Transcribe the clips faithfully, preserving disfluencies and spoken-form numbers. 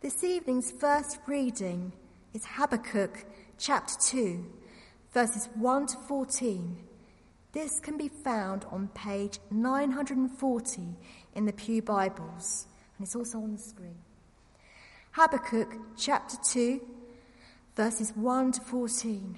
This evening's first reading is Habakkuk chapter two, verses one to fourteen. This can be found on page nine hundred forty in the Pew Bibles, and it's also on the screen. Habakkuk chapter two, verses one to fourteen.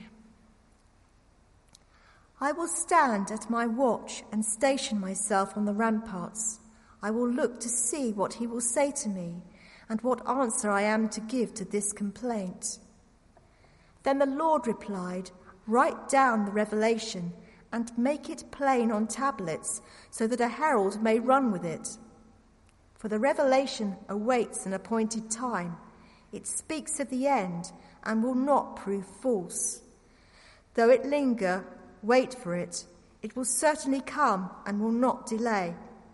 I will stand at my watch and station myself on the ramparts. I will look to see what he will say to me, and what answer I am to give to this complaint. Then the Lord replied, "Write down the revelation and make it plain on tablets, so that a herald may run with it. For the revelation awaits an appointed time. It speaks of the end and will not prove false. Though it linger, wait for it. It will certainly come and will not delay.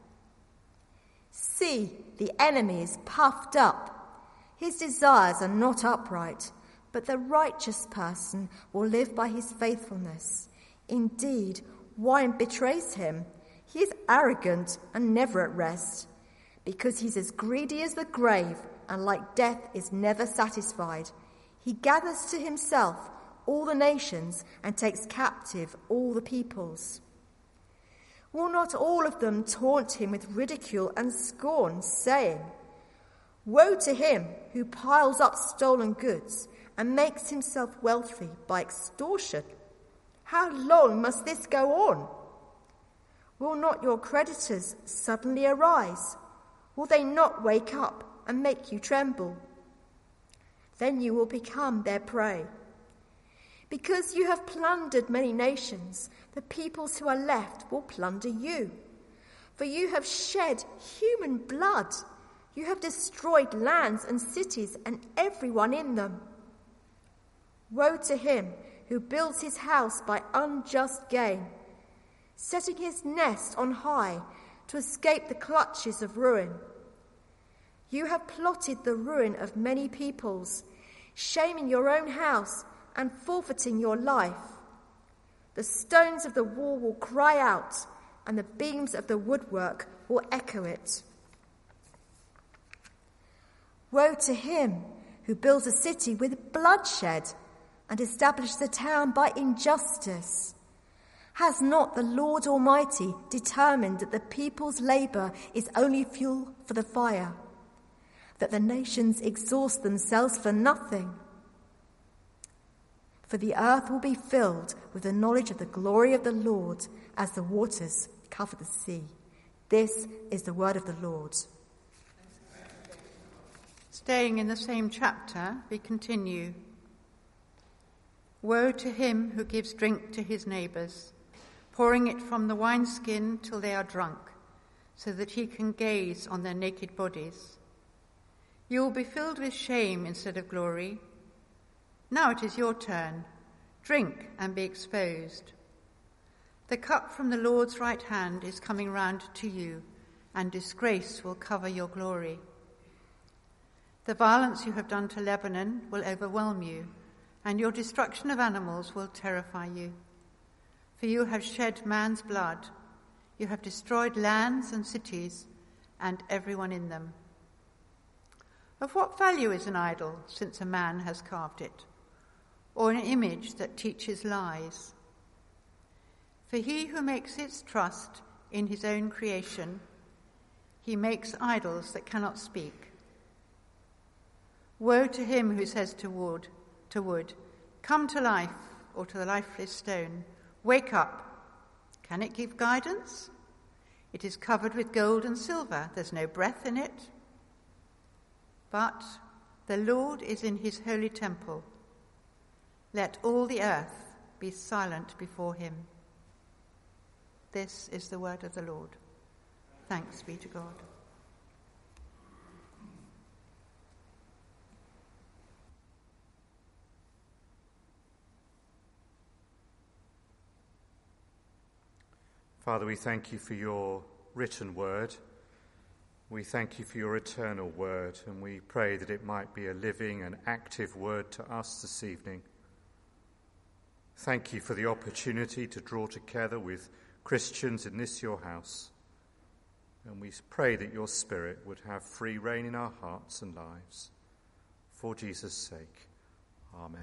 See, the enemy is puffed up. His desires are not upright, but the righteous person will live by his faithfulness. Indeed, wine betrays him. He is arrogant and never at rest, because he's as greedy as the grave, and like death is never satisfied. He gathers to himself all the nations and takes captive all the peoples. Will not all of them taunt him with ridicule and scorn, saying, 'Woe to him who piles up stolen goods and makes himself wealthy by extortion. How long must this go on? Will not your creditors suddenly arise? Will they not wake up and make you tremble? Then you will become their prey. Because you have plundered many nations, the peoples who are left will plunder you. For you have shed human blood. You have destroyed lands and cities and everyone in them. Woe to him who builds his house by unjust gain, setting his nest on high to escape the clutches of ruin. You have plotted the ruin of many peoples, shaming your own house and forfeiting your life. The stones of the wall will cry out, and the beams of the woodwork will echo it. Woe to him who builds a city with bloodshed and establishes a town by injustice. Has not the Lord Almighty determined that the people's labour is only fuel for the fire, that the nations exhaust themselves for nothing? For the earth will be filled with the knowledge of the glory of the Lord as the waters cover the sea. This is the word of the Lord. Staying in the same chapter, we continue. Woe to him who gives drink to his neighbours, pouring it from the wineskin till they are drunk, so that he can gaze on their naked bodies. You will be filled with shame instead of glory. Now it is your turn. Drink and be exposed. The cup from the Lord's right hand is coming round to you, and disgrace will cover your glory. The violence you have done to Lebanon will overwhelm you, and your destruction of animals will terrify you. For you have shed man's blood. You have destroyed lands and cities, and everyone in them. Of what value is an idol, since a man has carved it, or an image that teaches lies? For he who makes its trust in his own creation, he makes idols that cannot speak. Woe to him who says to wood, to wood, "Come to life," or to the lifeless stone, "Wake up." Can it give guidance? It is covered with gold and silver. There's no breath in it. But the Lord is in his holy temple. Let all the earth be silent before him. This is the word of the Lord. Thanks be to God. Father, we thank you for your written word. We thank you for your eternal word, and we pray that it might be a living and active word to us this evening. Thank you for the opportunity to draw together with Christians in this your house. And we pray that your Spirit would have free reign in our hearts and lives. for Jesus' sake. Amen.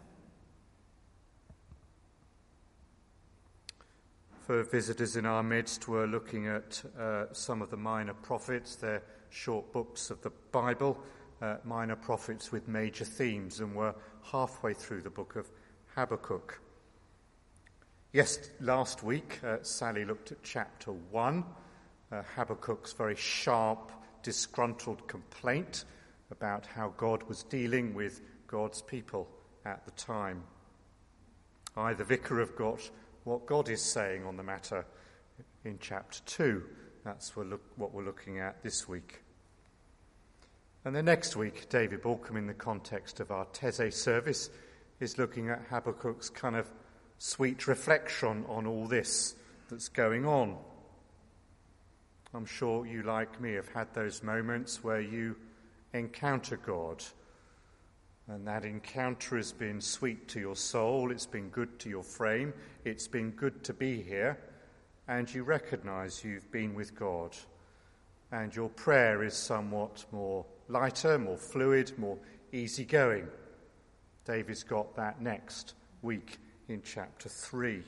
For visitors in our midst, we're looking at uh, some of the minor prophets. They're short books of the Bible, uh, minor prophets with major themes, and we're halfway through the book of Habakkuk. Yes, last week, uh, Sally looked at chapter one, uh, Habakkuk's very sharp, disgruntled complaint about how God was dealing with God's people at the time. I, the vicar, have got what God is saying on the matter in chapter two. That's what we're looking at this week. And then next week, David Balcombe, in the context of our Taizé service, is looking at Habakkuk's kind of sweet reflection on all this that's going on. I'm sure you, like me, have had those moments where you encounter God, and that encounter has been sweet to your soul, it's been good to your frame, it's been good to be here, and you recognise you've been with God, and your prayer is somewhat more lighter, more fluid, more easygoing. David's got that next week in chapter three.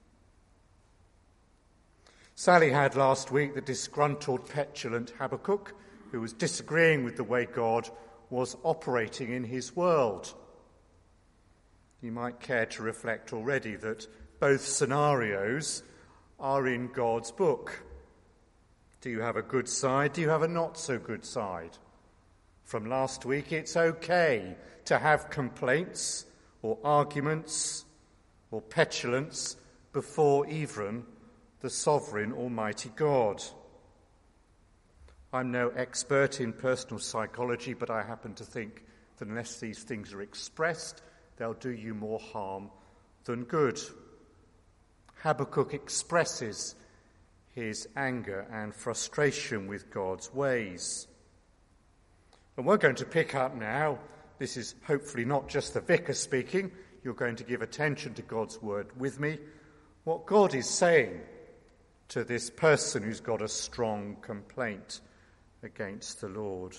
Sally had last week the disgruntled, petulant Habakkuk, who was disagreeing with the way God was operating in his world. You might care to reflect already that both scenarios are in God's book. Do you have a good side? Do you have a not so good side? From last week, it's okay to have complaints or arguments or petulance before even the sovereign Almighty God. I'm no expert in personal psychology, but I happen to think that unless these things are expressed, they'll do you more harm than good. Habakkuk expresses his anger and frustration with God's ways. And we're going to pick up now, this is hopefully not just the vicar speaking, you're going to give attention to God's word with me, what God is saying to this person who's got a strong complaint against the Lord.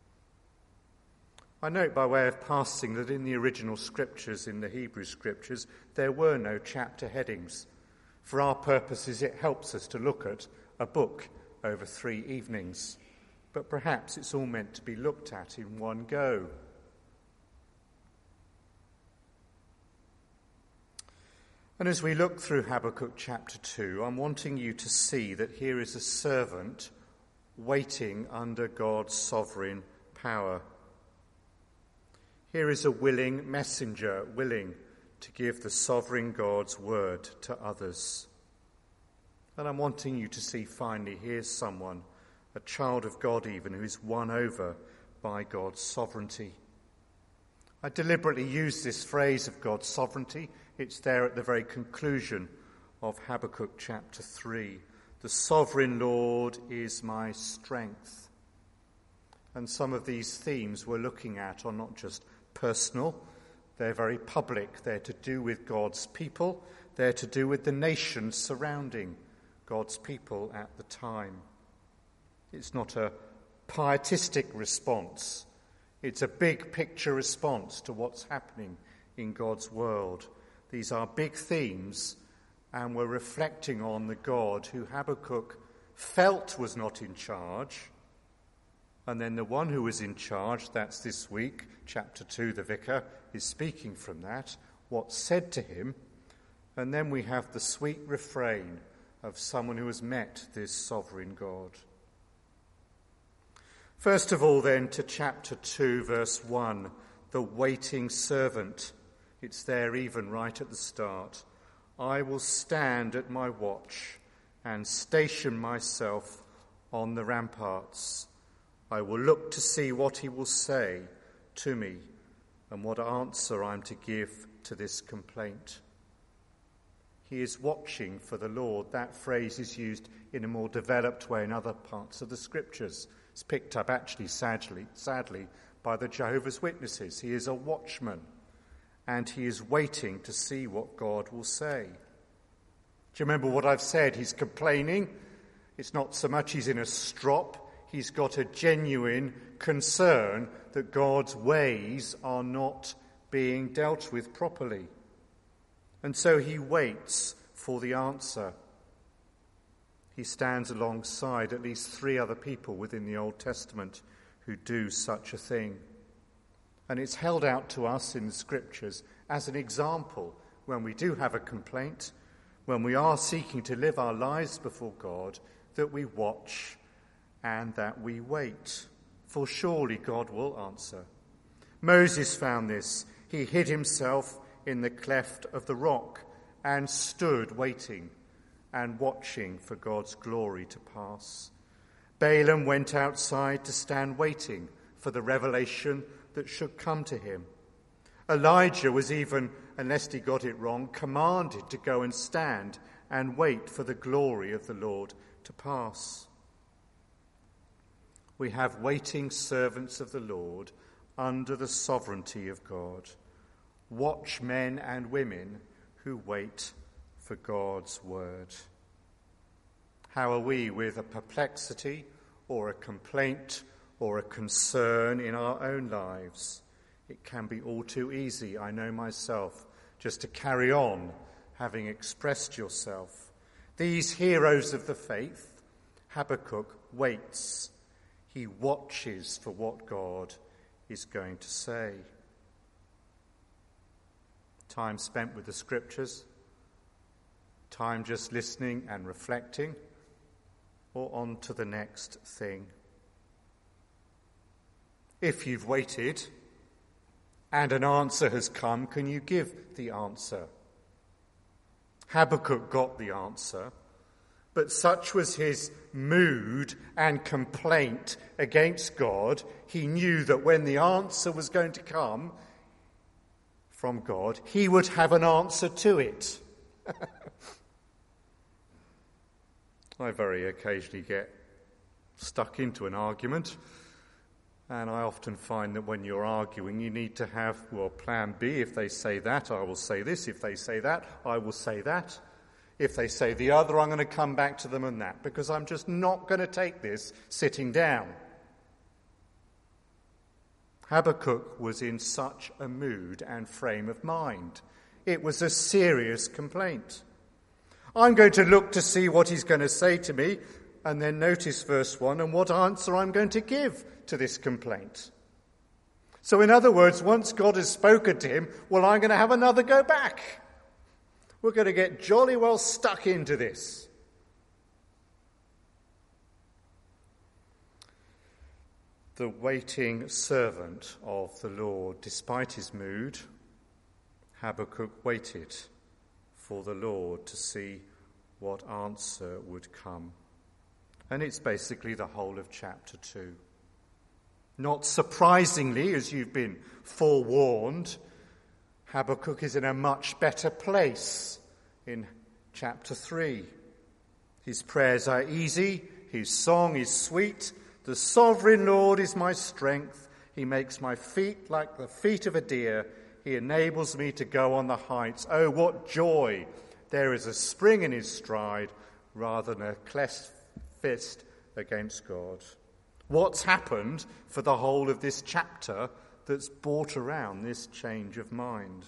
I note by way of passing that in the original scriptures, in the Hebrew scriptures, there were no chapter headings. For our purposes, it helps us to look at a book over three evenings. But perhaps it's all meant to be looked at in one go. And as we look through Habakkuk chapter two, I'm wanting you to see that here is a servant waiting under God's sovereign power. Here is a willing messenger, willing to give the sovereign God's word to others. And I'm wanting you to see finally, here's someone, a child of God even, who is won over by God's sovereignty. I deliberately use this phrase of God's sovereignty. It's there at the very conclusion of Habakkuk chapter three. The sovereign Lord is my strength. And some of these themes we're looking at are not just personal, they're very public. They're to do with God's people. They're to do with the nations surrounding God's people at the time. It's not a pietistic response. It's a big picture response to what's happening in God's world. These are big themes, and we're reflecting on the God who Habakkuk felt was not in charge. And then the one who was in charge, that's this week, chapter two, the vicar, is speaking from that, what's said to him. And then we have the sweet refrain of someone who has met this sovereign God. First of all, then, to chapter two, verse one, the waiting servant. It's there even right at the start. I will stand at my watch and station myself on the ramparts. I will look to see what he will say to me and what answer I'm to give to this complaint. He is watching for the Lord. That phrase is used in a more developed way in other parts of the scriptures. It's picked up actually, sadly, sadly, by the Jehovah's Witnesses. He is a watchman, and he is waiting to see what God will say. Do you remember what I've said? He's complaining. It's not so much he's in a strop. he's got a genuine concern that God's ways are not being dealt with properly. And so he waits for the answer. He stands alongside at least three other people within the Old Testament who do such a thing. And it's held out to us in the Scriptures as an example when we do have a complaint, when we are seeking to live our lives before God, that we watch and that we wait. For surely God will answer. Moses found this. He hid himself in the cleft of the rock and stood waiting and watching for God's glory to pass. Balaam went outside to stand waiting for the revelation that should come to him. Elijah was even, unless he got it wrong, commanded to go and stand and wait for the glory of the Lord to pass. We have waiting servants of the Lord under the sovereignty of God. Watchmen and women who wait for God's word. How are we with a perplexity or a complaint or a concern in our own lives? It can be all too easy, I know myself, just to carry on having expressed yourself. These heroes of the faith, Habakkuk waits. He watches for what God is going to say. Time spent with the Scriptures, time just listening and reflecting, or on to the next thing. If you've waited and an answer has come, can you give the answer? Habakkuk got the answer, but such was his mood and complaint against God, he knew that when the answer was going to come from God, he would have an answer to it. I very occasionally get stuck into an argument, and I often find that when you're arguing, you need to have, well, plan B. If they say that, I will say this. If they say that, I will say that. If they say the other, I'm going to come back to them on that, because I'm just not going to take this sitting down. Habakkuk was in such a mood and frame of mind. It was a serious complaint. I'm going to look to see what he's going to say to me, and then notice verse one and what answer I'm going to give to this complaint. So in other words, once God has spoken to him, well, I'm going to have another go back. We're going to get jolly well stuck into this. The waiting servant of the Lord, despite his mood, Habakkuk waited for the Lord to see what answer would come. And it's basically the whole of chapter two. Not surprisingly, as you've been forewarned, Habakkuk is in a much better place in chapter three. His prayers are easy, his song is sweet. The sovereign Lord is my strength. He makes my feet like the feet of a deer. He enables me to go on the heights. Oh, what joy! There is a spring in his stride rather than a cleft fist against God. What's happened for the whole of this chapter that's brought around this change of mind?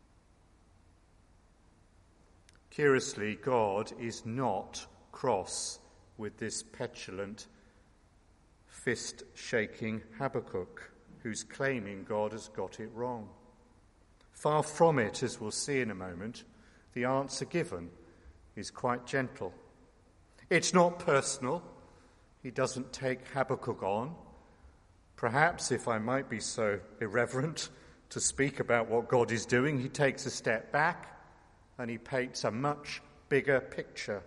Curiously, God is not cross with this petulant, fist-shaking Habakkuk, who's claiming God has got it wrong. Far from it, as we'll see in a moment, the answer given is quite gentle. It's not personal. He doesn't take Habakkuk on. Perhaps, if I might be so irreverent to speak about what God is doing, he takes a step back and he paints a much bigger picture.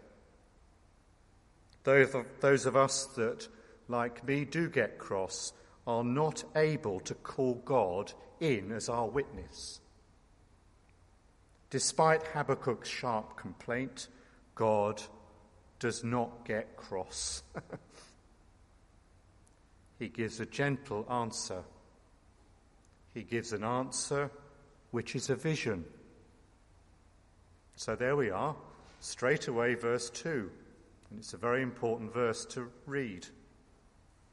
Those of, those of us that, like me, do get cross are not able to call God in as our witness. Despite Habakkuk's sharp complaint, God does not get cross. He gives a gentle answer. He gives an answer which is a vision. So there we are, straight away verse two. And it's a very important verse to read.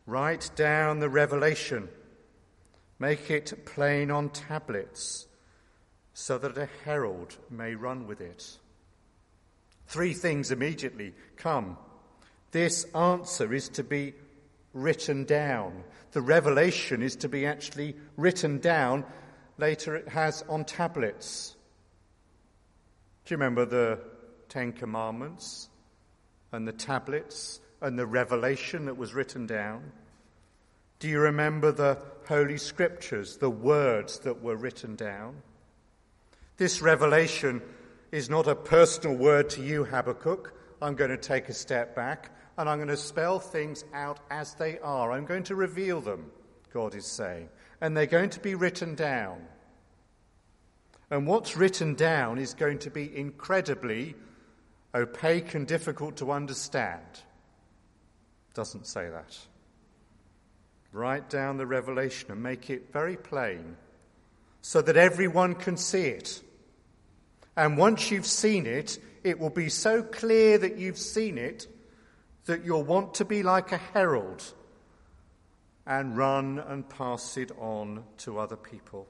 Write down the revelation. Make it plain on tablets, so that a herald may run with it. Three things immediately come. This answer is to be written down. The revelation is to be actually written down. Later it has on tablets. Do you remember the Ten Commandments and the tablets and the revelation that was written down? Do you remember the Holy Scriptures, the words that were written down? This revelation is not a personal word to you, Habakkuk. I'm going to take a step back and I'm going to spell things out as they are. I'm going to reveal them, God is saying, and they're going to be written down. And what's written down is going to be incredibly opaque and difficult to understand. Doesn't say that. Write down the revelation and make it very plain so that everyone can see it. And once you've seen it, it will be so clear that you've seen it that you'll want to be like a herald and run and pass it on to other people.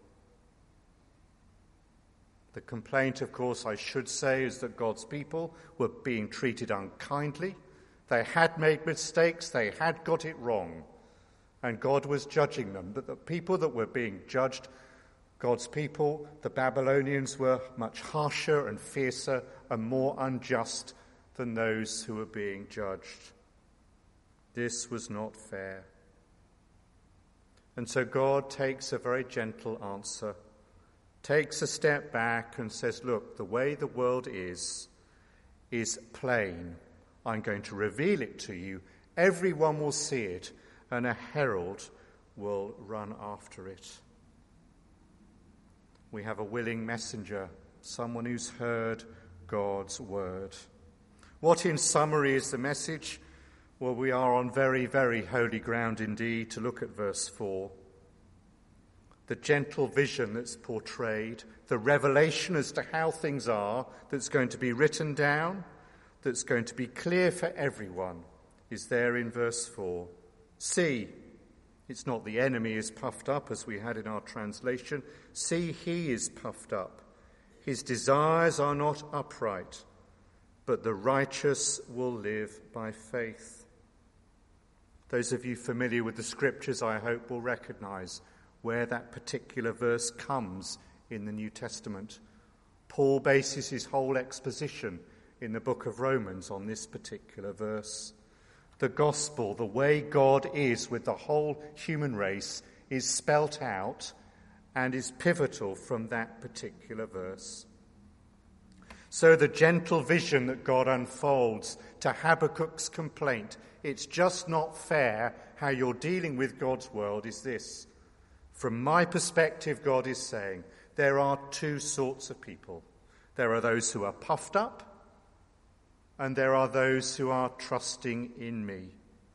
The complaint, of course, I should say, is that God's people were being treated unkindly. They had made mistakes, they had got it wrong, and God was judging them. But the people that were being judged, God's people, the Babylonians, were much harsher and fiercer and more unjust than those who were being judged. This was not fair. And so God takes a very gentle answer, takes a step back and says, look, the way the world is, is plain. I'm going to reveal it to you. Everyone will see it, and a herald will run after it. We have a willing messenger, someone who's heard God's word. What in summary is the message? Well, we are on very, very holy ground indeed to look at verse four. The gentle vision that's portrayed, the revelation as to how things are that's going to be written down, that's going to be clear for everyone, is there in verse four. See, it's not the enemy is puffed up as we had in our translation. See, he is puffed up. His desires are not upright, but the righteous will live by faith. Those of you familiar with the scriptures, I hope, will recognize where that particular verse comes in the New Testament. Paul bases his whole exposition in the book of Romans on this particular verse. The gospel, the way God is with the whole human race, is spelt out and is pivotal from that particular verse. So the gentle vision that God unfolds to Habakkuk's complaint, it's just not fair how you're dealing with God's world, is this. From my perspective, God is saying, there are two sorts of people. There are those who are puffed up, and there are those who are trusting in me.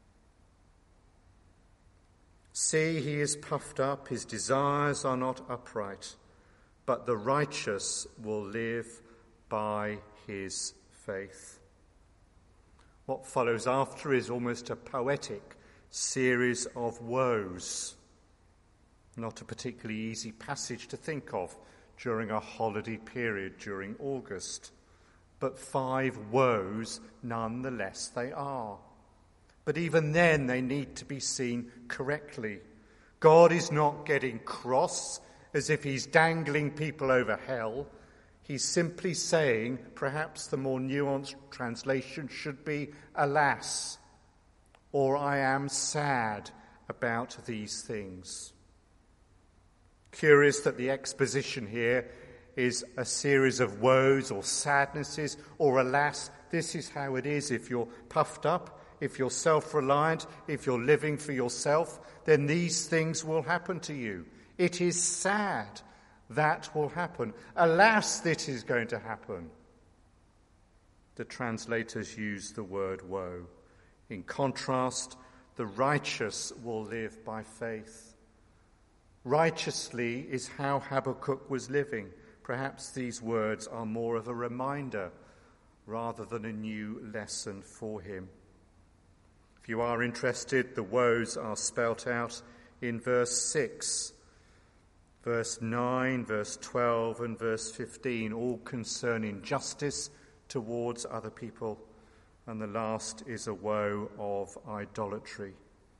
See, he is puffed up, his desires are not upright, but the righteous will live by his faith. What follows after is almost a poetic series of woes. Not a particularly easy passage to think of during a holiday period during August. But five woes, nonetheless, they are. But even then, they need to be seen correctly. God is not getting cross as if he's dangling people over hell. He's simply saying, perhaps the more nuanced translation should be, alas, or I am sad about these things. Curious that the exposition here is a series of woes or sadnesses or alas, this is how it is. If you're puffed up, if you're self-reliant, if you're living for yourself, then these things will happen to you. It is sad that will happen. Alas, this is going to happen. The translators use the word woe. In contrast, the righteous will live by faith. Righteously is how Habakkuk was living. Perhaps these words are more of a reminder rather than a new lesson for him. If you are interested, the woes are spelt out in verse six, verse nine, verse twelve, and verse fifteen, all concerning justice towards other people. And the last is a woe of idolatry.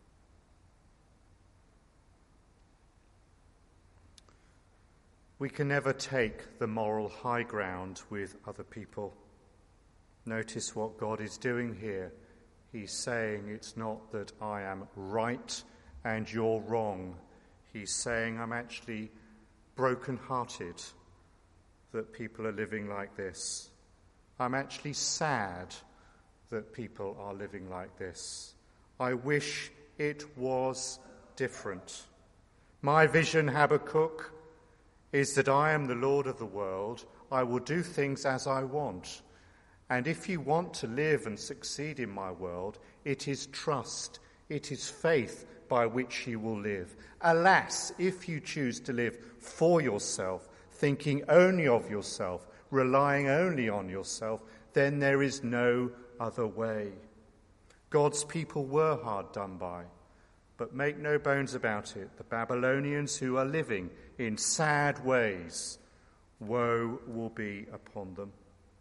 We can never take the moral high ground with other people. Notice what God is doing here. He's saying it's not that I am right and you're wrong. He's saying I'm actually broken-hearted that people are living like this. I'm actually sad that people are living like this. I wish it was different. My vision, Habakkuk, is that I am the Lord of the world. I will do things as I want. And if you want to live and succeed in my world, it is trust, it is faith by which you will live. Alas, if you choose to live for yourself, thinking only of yourself, relying only on yourself, then there is no other way. God's people were hard done by, but make no bones about it, the Babylonians who are living in sad ways, woe will be upon them.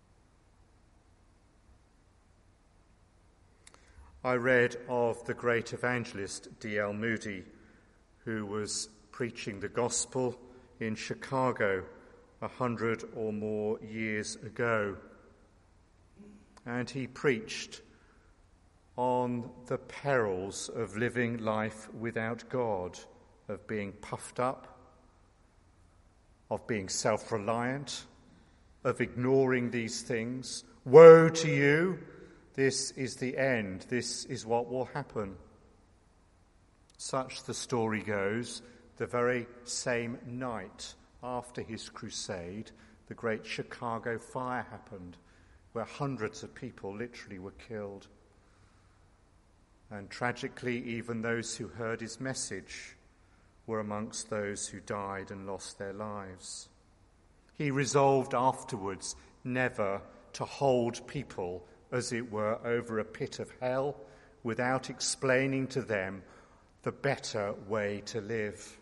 I read of the great evangelist D L Moody, who was preaching the gospel in Chicago a hundred or more years ago. And he preached on the perils of living life without God, of being puffed up, of being self-reliant, of ignoring these things. Woe to you! This is the end. This is what will happen. Such, the story goes, the very same night after his crusade, the great Chicago fire happened, where hundreds of people literally were killed. And tragically, even those who heard his message were amongst those who died and lost their lives. He resolved afterwards never to hold people, as it were, over a pit of hell without explaining to them the better way to live.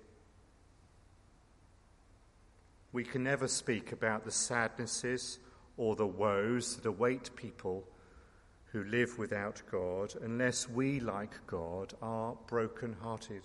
We can never speak about the sadnesses or the woes that await people who live without God unless we, like God, are broken-hearted.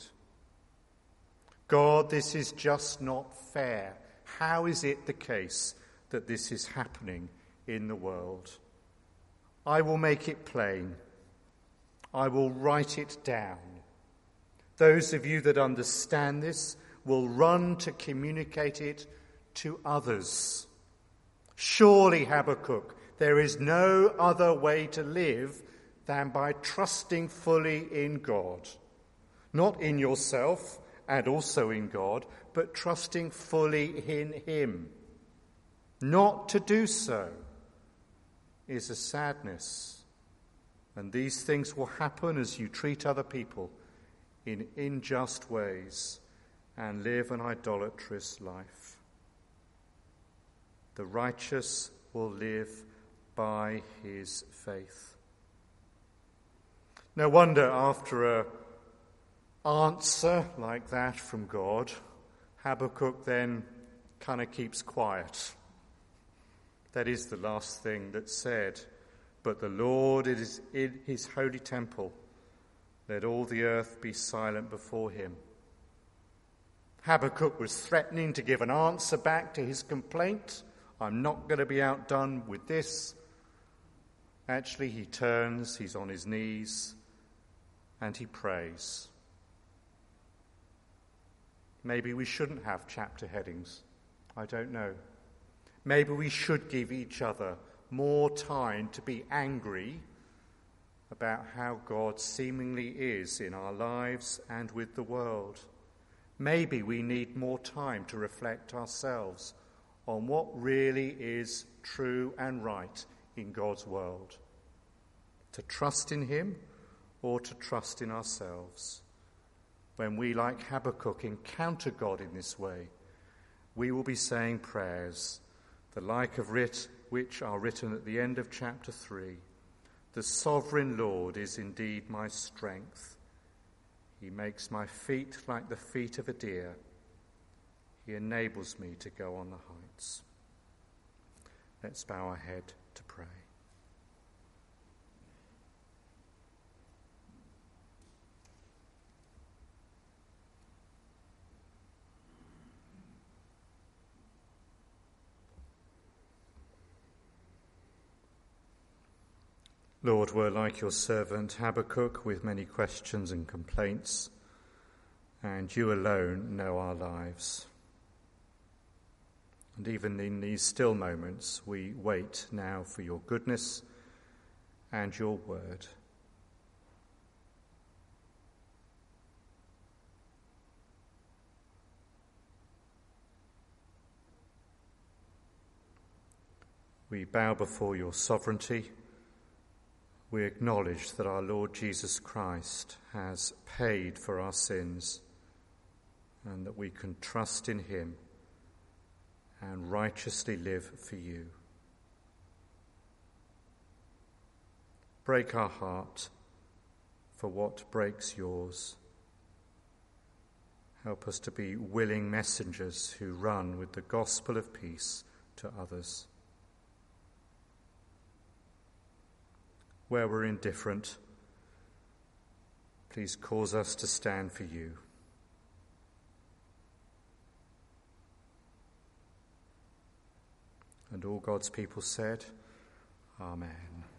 God, this is just not fair. How is it the case that this is happening in the world? I will make it plain. I will write it down. Those of you that understand this will run to communicate it to others. Surely, Habakkuk, there is no other way to live than by trusting fully in God. Not in yourself and also in God, but trusting fully in him. Not to do so is a sadness. And these things will happen as you treat other people in unjust ways and live an idolatrous life. The righteous will live by his faith. No wonder after an answer like that from God, Habakkuk then kind of keeps quiet. That is the last thing that's said. But the Lord is in his holy temple. Let all the earth be silent before him. Habakkuk was threatening to give an answer back to his complaint. I'm not going to be outdone with this. Actually, he turns, he's on his knees, and he prays. Maybe we shouldn't have chapter headings. I don't know. Maybe we should give each other more time to be angry about how God seemingly is in our lives and with the world. Maybe we need more time to reflect ourselves on what really is true and right in God's world. To trust in him or to trust in ourselves. When we, like Habakkuk, encounter God in this way, we will be saying prayers, the like of writ which are written at the end of chapter three. The sovereign Lord is indeed my strength. He makes my feet like the feet of a deer. He enables me to go on the heights. Let's bow our head to pray. Lord, we're like your servant Habakkuk with many questions and complaints, and you alone know our lives. And even in these still moments, we wait now for your goodness and your word. We bow before your sovereignty. We acknowledge that our Lord Jesus Christ has paid for our sins and that we can trust in him and righteously live for you. Break our heart for what breaks yours. Help us to be willing messengers who run with the gospel of peace to others. Where we're indifferent, please cause us to stand for you. And all God's people said, Amen.